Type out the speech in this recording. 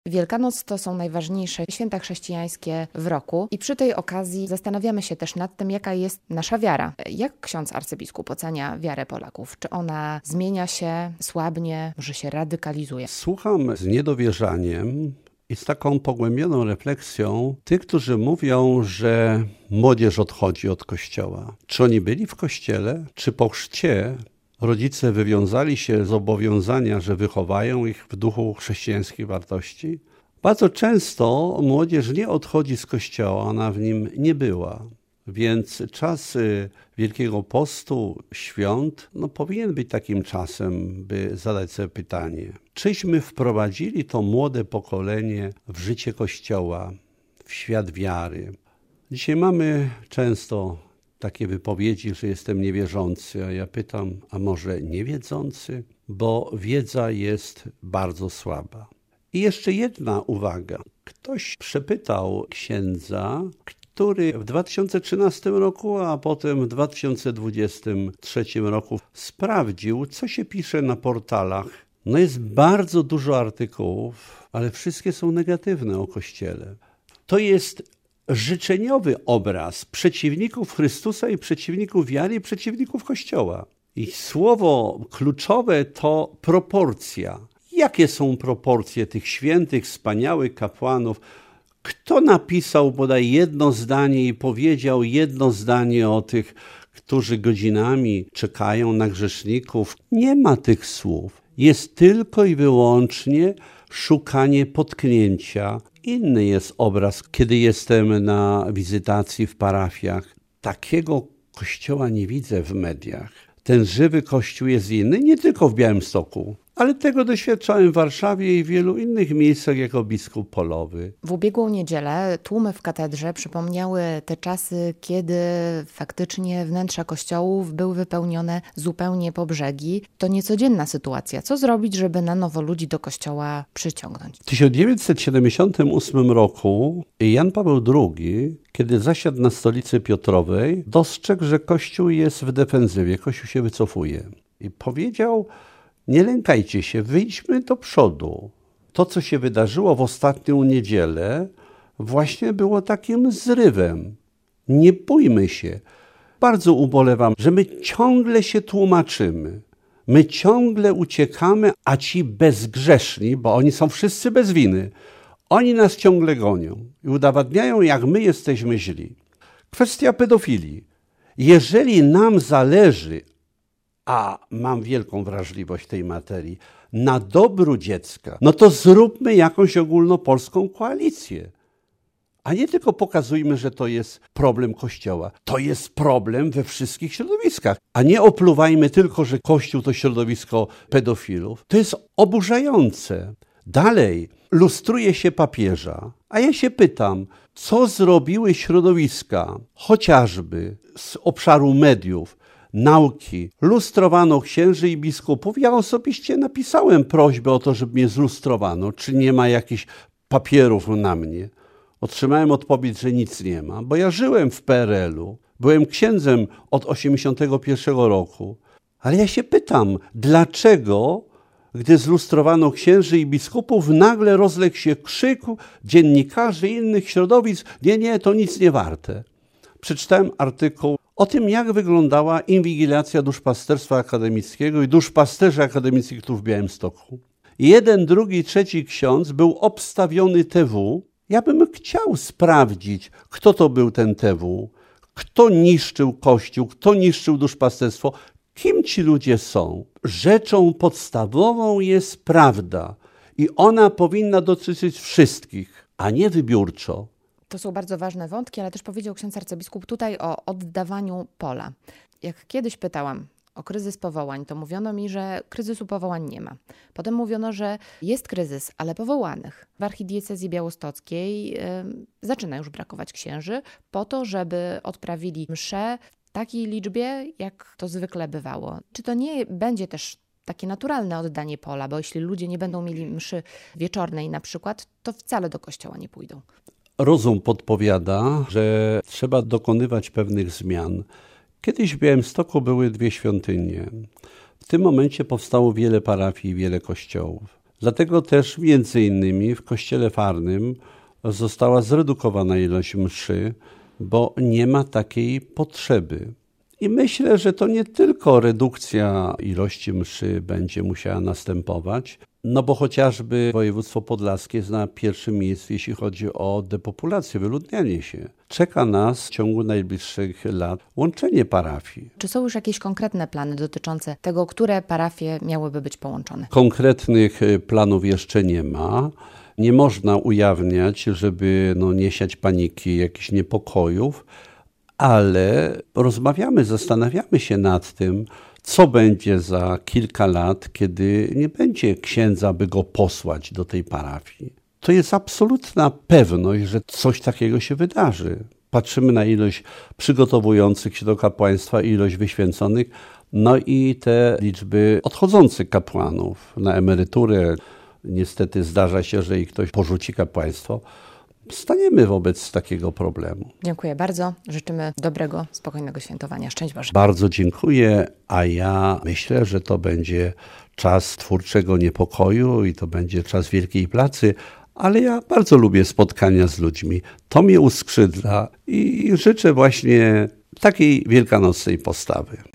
Wielkanoc to są najważniejsze święta chrześcijańskie w roku i przy tej okazji zastanawiamy się też nad tym, jaka jest nasza wiara. Jak ksiądz arcybiskup ocenia wiarę Polaków? Czy ona zmienia się, słabnie, może się radykalizuje? Słucham z niedowierzaniem i z taką pogłębioną refleksją tych, którzy mówią, że młodzież odchodzi od Kościoła. Czy oni byli w Kościele? Czy po chrzcie rodzice wywiązali się z zobowiązania, że wychowają ich w duchu chrześcijańskich wartości? Bardzo często młodzież nie odchodzi z Kościoła, ona w nim nie była. Więc czas Wielkiego Postu, świąt, powinien być takim czasem, by zadać sobie pytanie, czyśmy wprowadzili to młode pokolenie w życie Kościoła, w świat wiary. Dzisiaj mamy często takie wypowiedzi, że jestem niewierzący, a ja pytam, a może niewiedzący? Bo wiedza jest bardzo słaba. I jeszcze jedna uwaga. Ktoś przepytał księdza, który w 2013 roku, a potem w 2023 roku sprawdził, co się pisze na portalach. Jest bardzo dużo artykułów, ale wszystkie są negatywne o Kościele. To jest życzeniowy obraz przeciwników Chrystusa i przeciwników wiary i przeciwników Kościoła. I słowo kluczowe to proporcja. Jakie są proporcje tych świętych, wspaniałych kapłanów? Kto napisał bodaj jedno zdanie i powiedział jedno zdanie o tych, którzy godzinami czekają na grzeszników? Nie ma tych słów. Jest tylko i wyłącznie szukanie potknięcia. Inny jest obraz, kiedy jestem na wizytacji w parafiach. Takiego Kościoła nie widzę w mediach. Ten żywy Kościół jest inny, nie tylko w Białymstoku, ale tego doświadczałem w Warszawie i w wielu innych miejscach jako biskup polowy. W ubiegłą niedzielę tłumy w katedrze przypomniały te czasy, kiedy faktycznie wnętrza kościołów były wypełnione zupełnie po brzegi. To niecodzienna sytuacja. Co zrobić, żeby na nowo ludzi do kościoła przyciągnąć? W 1978 roku Jan Paweł II, kiedy zasiadł na stolicy Piotrowej, dostrzegł, że Kościół jest w defensywie, Kościół się wycofuje. I powiedział: nie lękajcie się, wyjdźmy do przodu. To, co się wydarzyło w ostatnią niedzielę, właśnie było takim zrywem. Nie bójmy się. Bardzo ubolewam, że my ciągle się tłumaczymy. My ciągle uciekamy, a ci bezgrzeszni, bo oni są wszyscy bez winy, oni nas ciągle gonią i udowadniają, jak my jesteśmy źli. Kwestia pedofilii. Jeżeli nam zależy, a mam wielką wrażliwość w tej materii, na dobru dziecka, to zróbmy jakąś ogólnopolską koalicję. A nie tylko pokazujmy, że to jest problem Kościoła. To jest problem we wszystkich środowiskach. A nie opluwajmy tylko, że Kościół to środowisko pedofilów. To jest oburzające. Dalej, lustruje się papieża. A ja się pytam, co zrobiły środowiska, chociażby z obszaru mediów, nauki, lustrowano księży i biskupów. Ja osobiście napisałem prośbę o to, żeby mnie zlustrowano, czy nie ma jakichś papierów na mnie. Otrzymałem odpowiedź, że nic nie ma, bo ja żyłem w PRL-u, byłem księdzem od 1981 roku. Ale ja się pytam, dlaczego, gdy zlustrowano księży i biskupów, nagle rozległ się krzyk dziennikarzy i innych środowisk: nie, to nic nie warte. Przeczytałem artykuł o tym, jak wyglądała inwigilacja duszpasterstwa akademickiego i duszpasterzy akademickich tu w Białymstoku. Jeden, drugi, trzeci ksiądz był obstawiony TW. Ja bym chciał sprawdzić, kto to był ten TW, kto niszczył Kościół, kto niszczył duszpasterstwo, kim ci ludzie są. Rzeczą podstawową jest prawda i ona powinna dotyczyć wszystkich, a nie wybiórczo. To są bardzo ważne wątki, ale też powiedział ksiądz arcybiskup tutaj o oddawaniu pola. Jak kiedyś pytałam o kryzys powołań, to mówiono mi, że kryzysu powołań nie ma. Potem mówiono, że jest kryzys, ale powołanych. W archidiecezji białostockiej zaczyna już brakować księży po to, żeby odprawili mszę w takiej liczbie, jak to zwykle bywało. Czy to nie będzie też takie naturalne oddanie pola, bo jeśli ludzie nie będą mieli mszy wieczornej na przykład, to wcale do kościoła nie pójdą? Rozum podpowiada, że trzeba dokonywać pewnych zmian. Kiedyś w Białymstoku były 2 świątynie. W tym momencie powstało wiele parafii i wiele kościołów. Dlatego też między innymi w kościele Farnym została zredukowana ilość mszy, bo nie ma takiej potrzeby. I myślę, że to nie tylko redukcja ilości mszy będzie musiała następować, no bo chociażby województwo podlaskie jest na pierwszym miejscu, jeśli chodzi o depopulację, wyludnianie się. Czeka nas w ciągu najbliższych lat łączenie parafii. Czy są już jakieś konkretne plany dotyczące tego, które parafie miałyby być połączone? Konkretnych planów jeszcze nie ma. Nie można ujawniać, żeby nie siać paniki, jakichś niepokojów, ale rozmawiamy, zastanawiamy się nad tym, co będzie za kilka lat, kiedy nie będzie księdza, by go posłać do tej parafii. To jest absolutna pewność, że coś takiego się wydarzy. Patrzymy na ilość przygotowujących się do kapłaństwa, ilość wyświęconych, no i te liczby odchodzących kapłanów na emeryturę. Niestety zdarza się, że i ktoś porzuci kapłaństwo. Staniemy wobec takiego problemu. Dziękuję bardzo. Życzymy dobrego, spokojnego świętowania. Szczęść Boże. Bardzo dziękuję, a ja myślę, że to będzie czas twórczego niepokoju i to będzie czas wielkiej pracy, ale ja bardzo lubię spotkania z ludźmi. To mnie uskrzydla i życzę właśnie takiej wielkanocnej postawy.